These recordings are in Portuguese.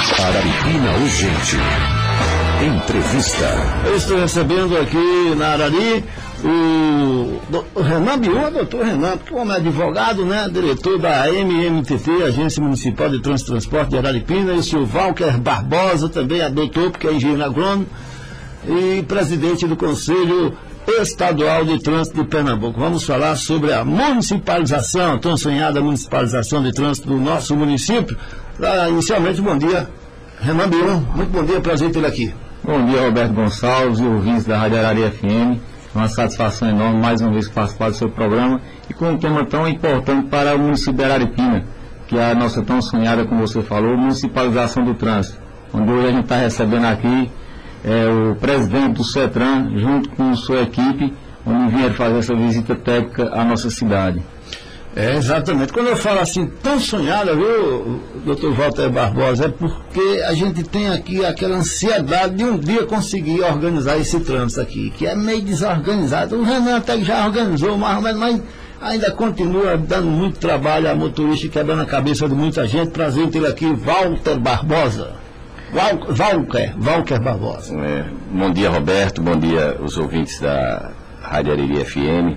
Araripina Urgente. Entrevista. Eu estou recebendo aqui na Arari o Renan Bion, doutor Renan, porque o homem é advogado, né? Diretor da MMTT, Agência Municipal de Trânsito e Transporte de Araripina, e o senhor Walker Barbosa, também é doutor, porque é engenheiro agrônomo, e presidente do Conselho Estadual de Trânsito de Pernambuco. Vamos falar sobre a municipalização, tão sonhada municipalização de trânsito do nosso município. Inicialmente, bom dia, Renan Bion, muito bom dia, prazer tê-lo aqui. Bom dia, Roberto Gonçalves e ouvintes da Rádio Arari FM. É uma satisfação enorme mais uma vez participar do seu programa e com um tema tão importante para o município de Araripina, que é a nossa tão sonhada, como você falou, municipalização do trânsito, onde hoje a gente está recebendo aqui o presidente do CETRAN, junto com sua equipe, onde vieram fazer essa visita técnica à nossa cidade. Exatamente. Quando eu falo assim, tão sonhada, viu, doutor Walter Barbosa, é porque a gente tem aqui aquela ansiedade de um dia conseguir organizar esse trânsito aqui, que é meio desorganizado. O Renan até já organizou, mas ainda continua dando muito trabalho a motorista, quebrando a cabeça de muita gente. Prazer ter aqui, Walter Barbosa. Walker Barbosa. Bom dia, Roberto, bom dia os ouvintes da Rádio Arari FM.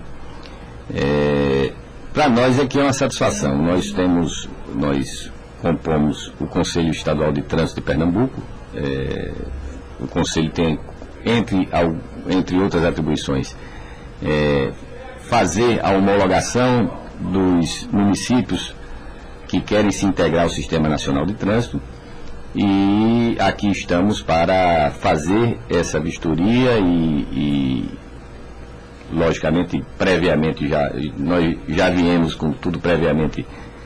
Para nós aqui é uma satisfação. Nós compomos o Conselho Estadual de Trânsito de Pernambuco. O Conselho tem, entre outras atribuições, fazer a homologação dos municípios que querem se integrar ao Sistema Nacional de Trânsito. E aqui estamos para fazer essa vistoria e logicamente, previamente, nós já viemos com tudo previamente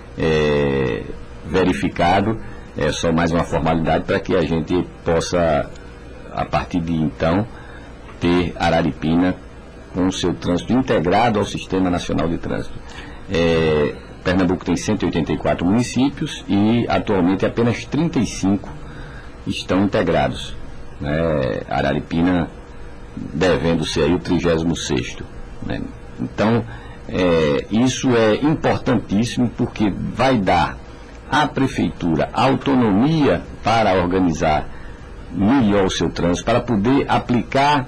verificado. É só mais uma formalidade para que a gente possa, a partir de então, ter Araripina com o seu trânsito integrado ao Sistema Nacional de Trânsito. Pernambuco tem 184 municípios e atualmente apenas 35 estão integrados. Araripina devendo ser aí o 36º. Então, isso é importantíssimo porque vai dar à Prefeitura autonomia para organizar melhor o seu trânsito, para poder aplicar,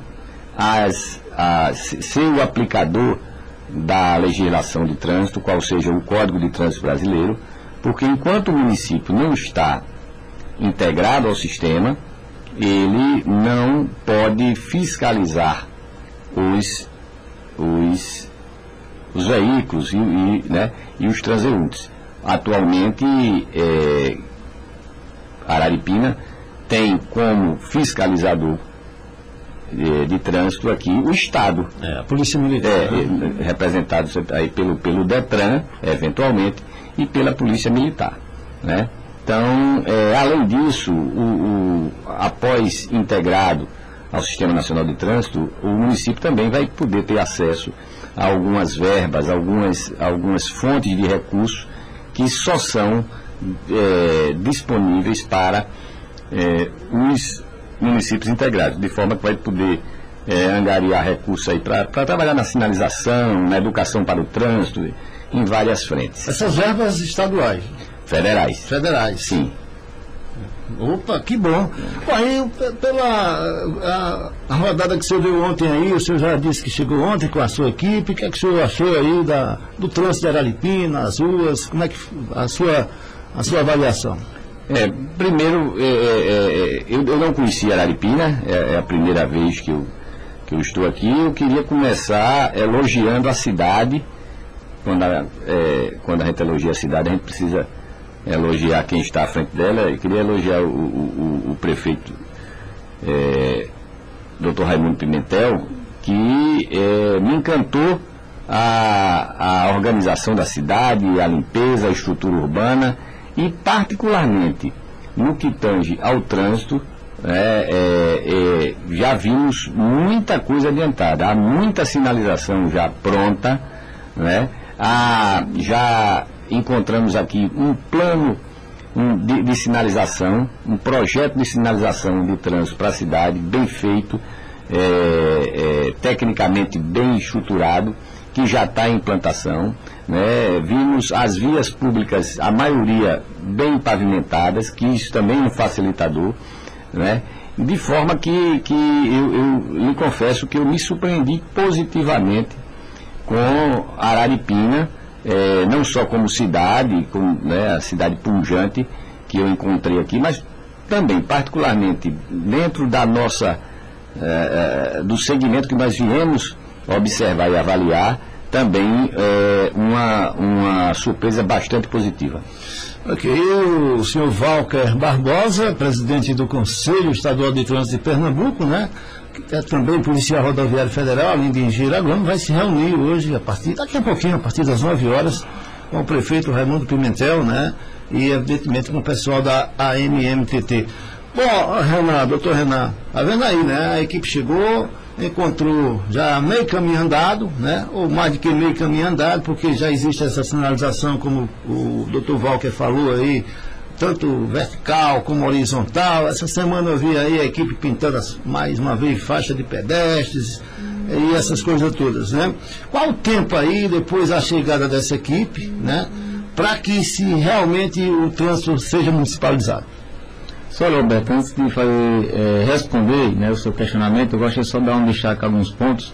ser o aplicador da legislação de trânsito, qual seja o Código de Trânsito Brasileiro, porque enquanto o município não está integrado ao sistema, ele não pode fiscalizar os veículos e os transeuntes. Atualmente, Araripina tem como fiscalizador de trânsito aqui o Estado, a Polícia Militar, representado aí pelo DETRAN, eventualmente, e pela Polícia Militar, Então, além disso, após integrado ao Sistema Nacional de Trânsito, o município também vai poder ter acesso a algumas verbas, algumas fontes de recursos que só são disponíveis para os municípios integrados, de forma que vai poder angariar recursos aí para trabalhar na sinalização, na educação para o trânsito, em várias frentes. Essas verbas estaduais? Federais, sim. Opa, que bom. Aí, pela a rodada que o senhor deu ontem aí, o senhor já disse que chegou ontem com a sua equipe, o que é que o senhor achou aí do trânsito de Araripina, as ruas, como é que a sua avaliação? Primeiro, eu não conhecia Araripina, é a primeira vez que eu estou aqui. Eu queria começar elogiando a cidade. Quando a gente elogia a cidade, a gente precisa elogiar quem está à frente dela. Eu queria elogiar o prefeito Dr. Raimundo Pimentel, que me encantou a organização da cidade, a limpeza, a estrutura urbana e particularmente no que tange ao trânsito. Já vimos muita coisa adiantada, há muita sinalização já pronta, já encontramos aqui um plano de sinalização, um projeto de sinalização de trânsito para a cidade, bem feito, tecnicamente bem estruturado, que já está em implantação, né? Vimos as vias públicas, a maioria bem pavimentadas, que isso também é um facilitador, né? De forma que eu lhe confesso que eu me surpreendi positivamente com Araripina, não só como cidade, como, né, a cidade pujante que eu encontrei aqui, mas também, particularmente, dentro da nossa, do segmento que nós viemos observar e avaliar, também uma surpresa bastante positiva. Ok, o senhor Walker Barbosa, presidente do Conselho Estadual de Trânsito de Pernambuco, né, que é também policial rodoviário federal, além de engenheiro agrônomo, vai se reunir hoje, daqui a pouquinho, a partir das 9 horas, com o prefeito Raimundo Pimentel, né, e evidentemente com o pessoal da AMMTT. Bom, Renan, doutor Renan, tá vendo aí, né, a equipe chegou, encontrou já meio caminho andado, né, ou mais de que meio caminho andado, porque já existe essa sinalização, como o doutor Walker falou aí, tanto vertical como horizontal. Essa semana eu vi aí a equipe pintando mais uma vez faixa de pedestres e essas coisas todas, né. Qual o tempo aí, depois da chegada dessa equipe, né, para que se realmente o trânsito seja municipalizado? Só, Roberto, antes de responder, né, o seu questionamento, eu gostaria só de dar um destaque a alguns pontos.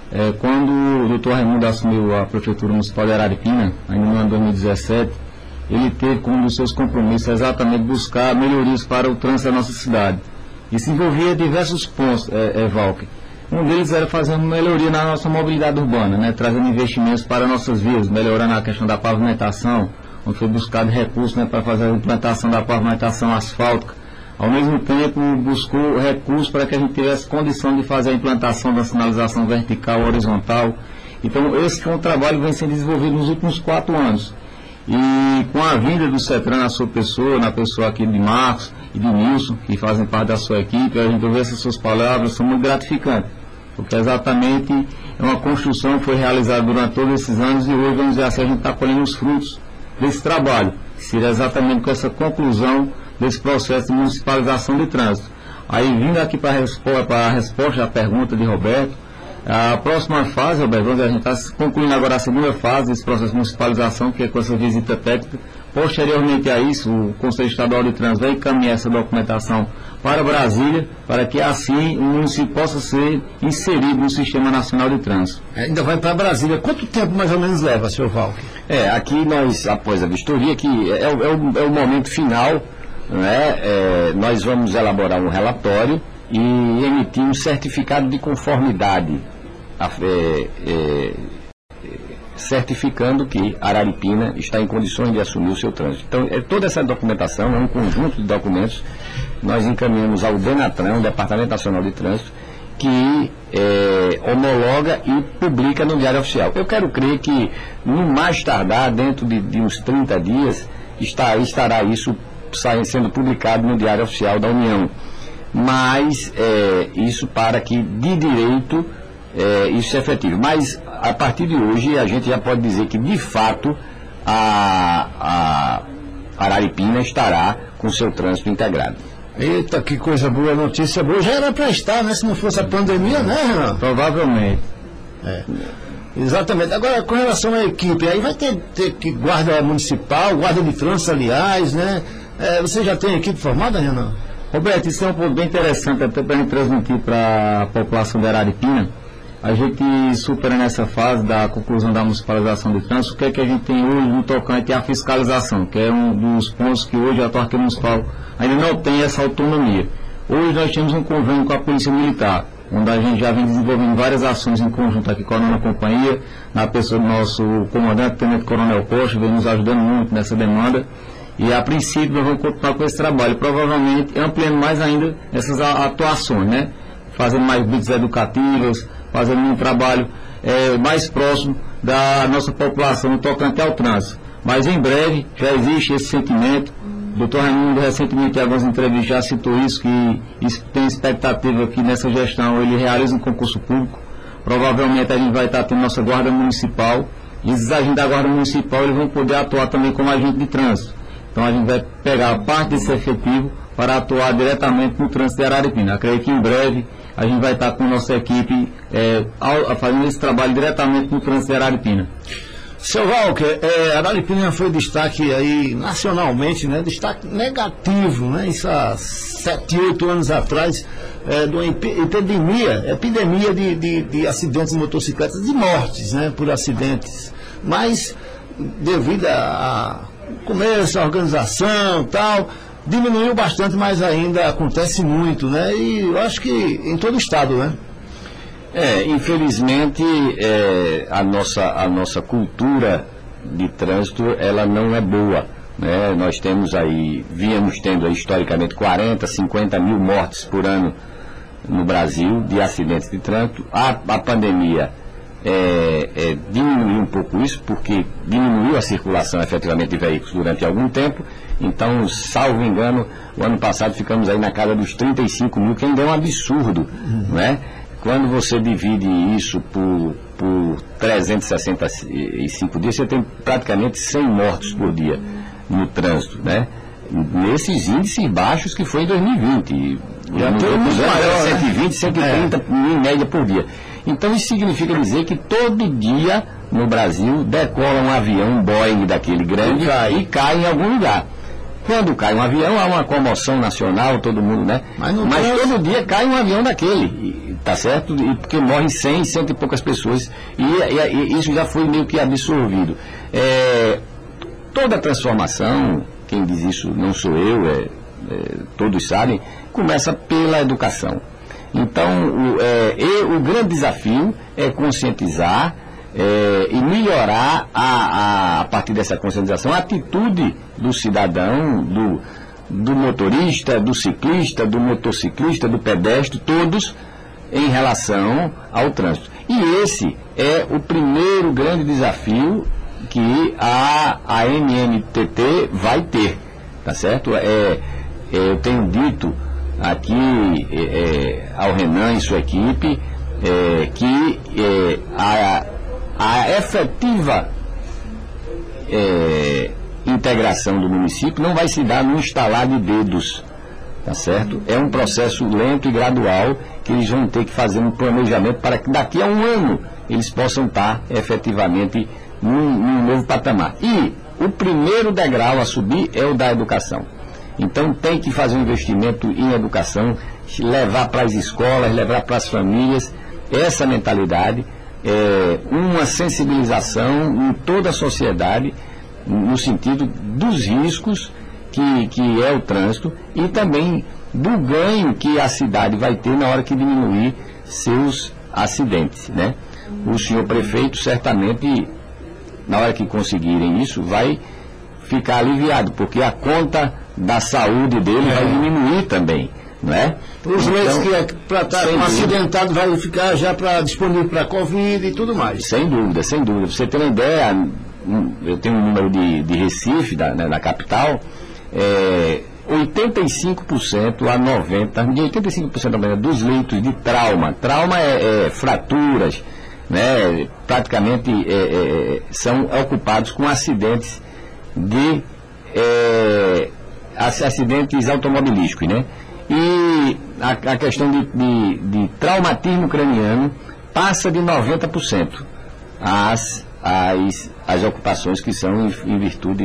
Quando o doutor Raimundo assumiu a Prefeitura Municipal de Araripina, ainda no ano de 2017, ele teve como um dos seus compromissos exatamente buscar melhorias para o trânsito da nossa cidade. Isso envolvia diversos pontos, Walker. Um deles era fazer uma melhoria na nossa mobilidade urbana, né, trazendo investimentos para nossas vias, melhorando a questão da pavimentação, onde foi buscado recursos, né, para fazer a implantação da pavimentação asfáltica. Ao mesmo tempo, buscou recursos para que a gente tivesse condição de fazer a implantação da sinalização vertical, horizontal. Então, esse foi um trabalho que vem sendo desenvolvido nos últimos 4 anos. E com a vinda do CETRAN na sua pessoa, na pessoa aqui de Marcos e de Nilson, que fazem parte da sua equipe, a gente ouve essas suas palavras, são muito gratificantes. Porque exatamente é uma construção que foi realizada durante todos esses anos e hoje, vamos dizer assim, a gente está colhendo os frutos desse trabalho, que seria exatamente com essa conclusão desse processo de municipalização de trânsito. Aí, vindo aqui para a resposta à pergunta de Roberto, a próxima fase, Roberto, onde a gente está concluindo agora a segunda fase desse processo de municipalização, que é com essa visita técnica. Posteriormente a isso, o Conselho Estadual de Trânsito vai encaminhar essa documentação para Brasília, para que assim o município possa ser inserido no Sistema Nacional de Trânsito. Ainda vai para Brasília. Quanto tempo mais ou menos leva, senhor Walker? Aqui nós, após a vistoria, que é o momento final, né, nós vamos elaborar um relatório e emitir um certificado de conformidade, certificando que Araripina está em condições de assumir o seu trânsito. Então, toda essa documentação é um conjunto de documentos que nós encaminhamos ao DENATRAN, o Departamento Nacional de Trânsito, que homologa e publica no Diário Oficial. Eu quero crer que, no mais tardar, dentro de uns 30 dias, estará isso sendo publicado no Diário Oficial da União. Mas isso para que, de direito, isso é efetivo. Mas, a partir de hoje, a gente já pode dizer que, de fato, a Araripina estará com seu trânsito integrado. Eita, que coisa boa, notícia boa. Já era para estar, né? Se não fosse a pandemia, né, Renan? Provavelmente. Exatamente. Agora, com relação à equipe, aí vai ter que guarda municipal, guarda de trânsito, aliás, né? Você já tem equipe formada, Renan? Roberto, isso é um ponto bem interessante, até para a gente transmitir para a população de Araripina. A gente supera nessa fase da conclusão da municipalização de trânsito, o que é que a gente tem hoje no tocante à fiscalização, que é um dos pontos que hoje a autarquia municipal ainda não tem essa autonomia. Hoje nós temos um convênio com a Polícia Militar, onde a gente já vem desenvolvendo várias ações em conjunto aqui com a nona companhia, na pessoa do nosso comandante, Tenente Coronel Costa, vem nos ajudando muito nessa demanda. E a princípio nós vamos continuar com esse trabalho, provavelmente ampliando mais ainda essas atuações, né? Fazendo mais vídeos educativos, fazendo um trabalho mais próximo da nossa população no tocante ao trânsito. Mas em breve já existe esse sentimento. O doutor Raimundo recentemente em algumas entrevistas já citou isso, que tem expectativa que nessa gestão ele realize um concurso público. Provavelmente a gente vai estar tendo nossa guarda municipal, e esses agentes da guarda municipal eles vão poder atuar também como agente de trânsito. Então a gente vai pegar parte desse efetivo para atuar diretamente no trânsito de Araripina. Acredito que em breve a gente vai estar com a nossa equipe fazendo esse trabalho diretamente no trânsito de Araripina. Seu Walker, Araripina foi destaque aí nacionalmente, né? Destaque negativo, né? Isso há 7, 8 anos atrás, de uma epidemia de acidentes de motocicletas, de mortes, né? Por acidentes. Mas, devido a começo, a organização e tal, diminuiu bastante, mas ainda acontece muito, né? E eu acho que em todo o estado, né? Infelizmente, a nossa cultura de trânsito, ela não é boa, né? Nós víamos tendo aí, historicamente 40, 50 mil mortes por ano no Brasil de acidentes de trânsito. A pandemia diminuiu um pouco isso, porque diminuiu a circulação efetivamente de veículos durante algum tempo. Então, salvo engano, o ano passado ficamos aí na casa dos 35 mil, que ainda é um absurdo, não é? Quando você divide isso por 365 dias, você tem praticamente 100 mortos por dia no trânsito, né? Nesses índices baixos que foi em 2020. Já tem muito maior, 120, 130 em média por dia. Então isso significa dizer que todo dia no Brasil decola um avião, um Boeing daquele grande e cai em algum lugar. Quando cai um avião, há uma comoção nacional, todo mundo, né? Mas todo dia cai um avião daquele, tá certo? E porque morrem 100 e poucas pessoas. E isso já foi meio que absorvido. Toda transformação, quem diz isso não sou eu, todos sabem, começa pela educação. Então, o grande desafio é conscientizar e melhorar a partir dessa conscientização a atitude do cidadão, do motorista, do ciclista, do motociclista, do pedestre, todos em relação ao trânsito. E esse é o primeiro grande desafio que a MMTT vai ter, tá certo? Eu tenho dito aqui ao Renan e sua equipe que a efetiva integração do município não vai se dar no instalar de dedos, tá certo? É um processo lento e gradual que eles vão ter que fazer um planejamento para que daqui a um ano eles possam estar efetivamente num novo patamar. E o primeiro degrau a subir é o da educação. Então tem que fazer um investimento em educação, levar para as escolas, levar para as famílias essa mentalidade, uma sensibilização em toda a sociedade no sentido dos riscos que é o trânsito e também do ganho que a cidade vai ter na hora que diminuir seus acidentes, né? O senhor prefeito certamente, na hora que conseguirem isso, vai ficar aliviado, porque a conta da saúde dele vai diminuir também, não é? Os leitos que para estar acidentado vai ficar já disponível para Covid e tudo mais. Sem dúvida, sem dúvida. Você tem uma ideia, eu tenho um número de Recife, da capital, 85% a 90%, de 85% dos leitos de trauma. Trauma é fraturas, né? Praticamente são ocupados com acidentes acidentes automobilísticos, né? E a questão de traumatismo craniano passa de 90% as ocupações que são em virtude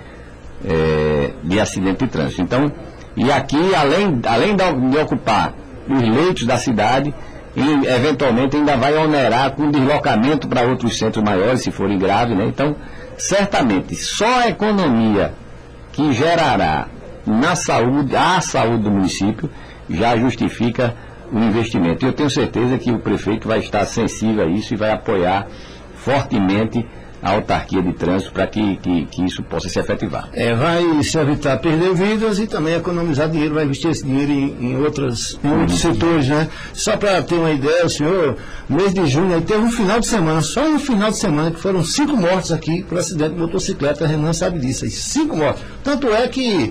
de acidente de trânsito. Então, e aqui, além de ocupar os leitos da cidade, e eventualmente ainda vai onerar com deslocamento para outros centros maiores, se forem graves, né? Então, certamente, só a economia que gerará a saúde do município já justifica o investimento. Eu tenho certeza que o prefeito vai estar sensível a isso e vai apoiar fortemente a autarquia de trânsito para que isso possa se efetivar. Vai se evitar perder vidas e também economizar dinheiro, vai investir esse dinheiro em outros setores, né? Só para ter uma ideia, o senhor, mês de junho, aí teve um final de semana, só no final de semana, que foram 5 mortes aqui por acidente de motocicleta, Renan sabe disso, aí 5 mortes. Tanto é que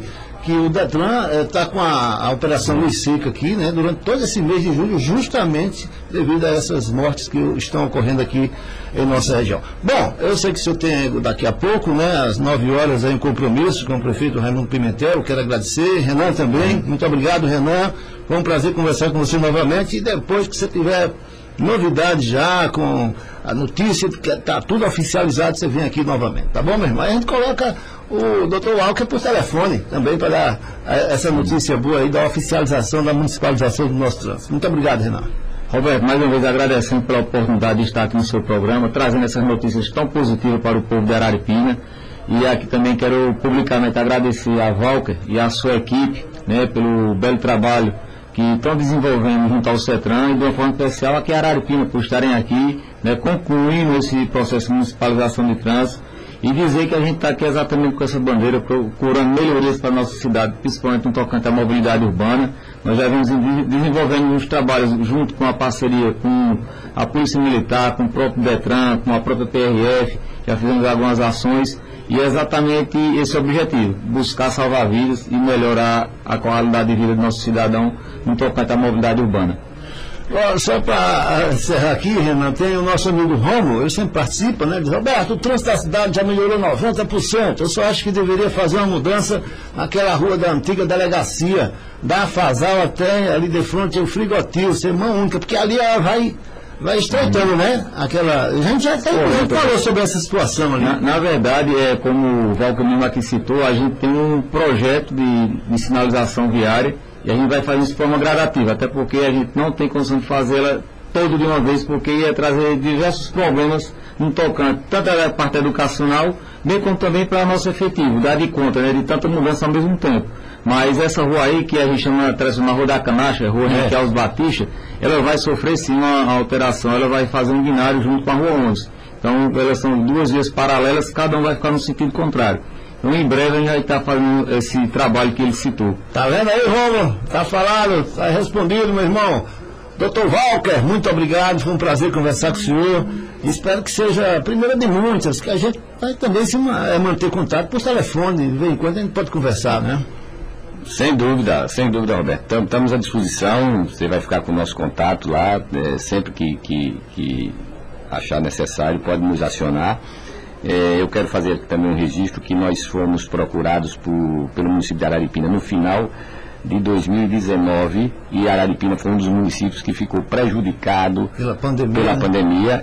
que o Detran está com a Operação Luz Seca aqui, né, durante todo esse mês de julho, justamente devido a essas mortes que estão ocorrendo aqui em nossa região. Bom, eu sei que o senhor tem daqui a pouco, né, às 9 horas, aí, um compromisso com o prefeito Raimundo Pimentel. Quero agradecer, Renan também. Muito obrigado, Renan. Foi um prazer conversar com você novamente. E depois que você tiver novidade já, com a notícia que está tudo oficializado, você vem aqui novamente, tá bom, meu irmão? Aí a gente coloca o Dr. Walker por telefone também para dar essa notícia boa aí da oficialização, da municipalização do nosso trânsito. Muito obrigado, Renan. Roberto, mais uma vez agradecendo pela oportunidade de estar aqui no seu programa, trazendo essas notícias tão positivas para o povo de Araripina. E aqui também quero publicamente agradecer a Walker e a sua equipe, né, pelo belo trabalho que estão desenvolvendo junto ao CETRAN, e de uma forma especial aqui a Araripina, por estarem aqui, né, concluindo esse processo de municipalização de trânsito, e dizer que a gente está aqui exatamente com essa bandeira, procurando melhorias para a nossa cidade, principalmente no tocante à mobilidade urbana. Nós já vamos desenvolvendo uns trabalhos junto com a parceria com a Polícia Militar, com o próprio Detran, com a própria PRF, já fizemos algumas ações, e é exatamente esse o objetivo, buscar salvar vidas e melhorar a qualidade de vida do nosso cidadão no tocante à mobilidade urbana. Só para encerrar aqui, Renan, tem o nosso amigo Romo, ele sempre participa, né? Diz: Roberto, o trânsito da cidade já melhorou 90%. Eu só acho que deveria fazer uma mudança naquela rua da antiga delegacia, da Afasal até ali de frente ao Frigotil, ser mão única, porque ali ela vai estreitando, né? A gente já falou sobre essa situação ali. Na verdade, como o Walker mesmo aqui citou, a gente tem um projeto de sinalização viária, e a gente vai fazer isso de forma gradativa, até porque a gente não tem condição de fazê-la toda de uma vez, porque ia trazer diversos problemas no tocante, tanto da parte educacional, bem como também para nosso efetivo, dar de conta, né, de tanta mudança ao mesmo tempo. Mas essa rua aí, que a gente chama tradicional Rua da Canacha, Rua Henrique Alves Batista, ela vai sofrer sim uma alteração, ela vai fazer um binário junto com a Rua 11. Então, elas são duas vias paralelas, cada um vai ficar no sentido contrário. Então, em breve, a gente vai estar fazendo esse trabalho que ele citou. Tá vendo aí, Romulo? Tá falado, tá respondido, meu irmão. Dr. Walker, muito obrigado, foi um prazer conversar com o senhor. Espero que seja a primeira de muitas, que a gente vai também manter contato por telefone, de vez em quando a gente pode conversar, né? Sem dúvida, Roberto. Estamos à disposição, você vai ficar com o nosso contato lá, sempre que achar necessário, pode nos acionar. Eu quero fazer também um registro que nós fomos procurados pelo município de Araripina no final de 2019, e Araripina foi um dos municípios que ficou prejudicado pela pandemia.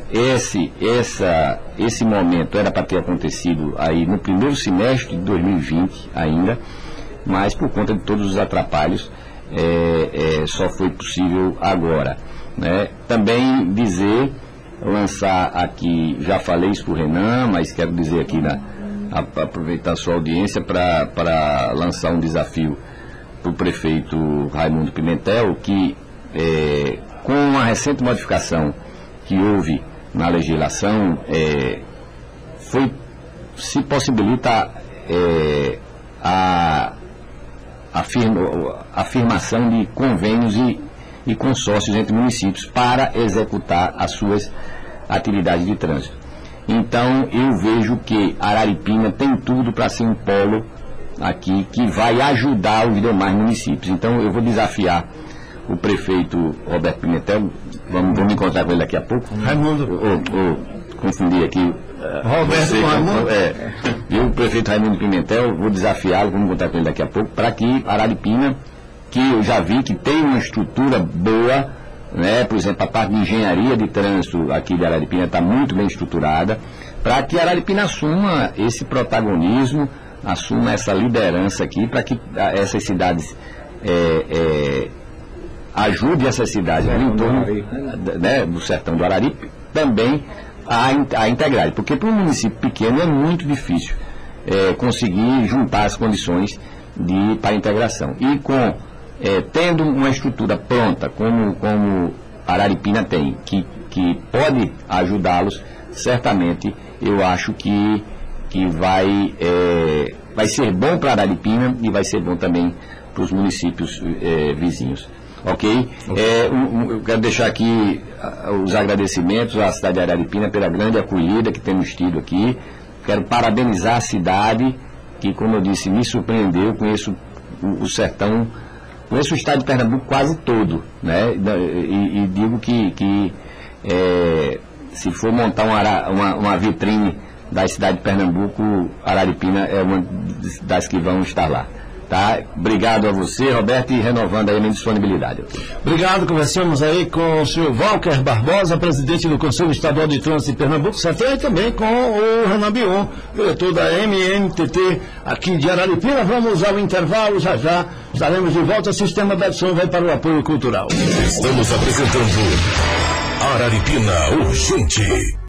Esse momento era para ter acontecido aí no primeiro semestre de 2020 ainda, mas por conta de todos os atrapalhos só foi possível agora, né? Também lançar aqui, já falei isso para o Renan, mas quero dizer aqui, aproveitar a sua audiência para lançar um desafio para o prefeito Raimundo Pimentel, que com a recente modificação que houve na legislação, se possibilita a afirmação de convênios e consórcios entre municípios para executar as suas atividades de trânsito. Então, eu vejo que Araripina tem tudo para ser um polo aqui que vai ajudar os demais municípios. Então, eu vou desafiar o prefeito Roberto Pimentel, vamos encontrar com ele daqui a pouco. Raimundo. Confundi aqui. Roberto Raimundo. O prefeito Raimundo Pimentel, vou desafiá-lo, vamos encontrar com ele daqui a pouco, para que Araripina, que eu já vi que tem uma estrutura boa, né? Por exemplo, a parte de engenharia de trânsito aqui de Araripina está muito bem estruturada, para que Araripina assuma esse protagonismo, assuma essa liderança aqui, para que essas cidades ajude essas cidades ali em torno, né, do sertão do Araripe também a integrar, porque para um município pequeno é muito difícil conseguir juntar as condições para a integração. E tendo uma estrutura pronta, como Araripina tem, que pode ajudá-los, certamente eu acho que vai ser bom para Araripina e vai ser bom também para os municípios vizinhos. Ok? Eu quero deixar aqui os agradecimentos à cidade de Araripina pela grande acolhida que temos tido aqui. Quero parabenizar a cidade, que, como eu disse, me surpreendeu. Conheço o sertão, conheço o estado de Pernambuco quase todo, né? E digo que se for montar uma vitrine da cidade de Pernambuco, Araripina é uma das que vão estar lá. Tá? Obrigado a você, Roberto, e renovando aí a minha disponibilidade. Obrigado, conversamos aí com o senhor Walker Barbosa, presidente do Conselho Estadual de Trânsito de Pernambuco, e também com o Renan Bion, diretor da MMTT aqui de Araripina. Vamos ao intervalo, já estaremos de volta. O Sistema Betson vai para o apoio cultural. Estamos apresentando Araripina Urgente.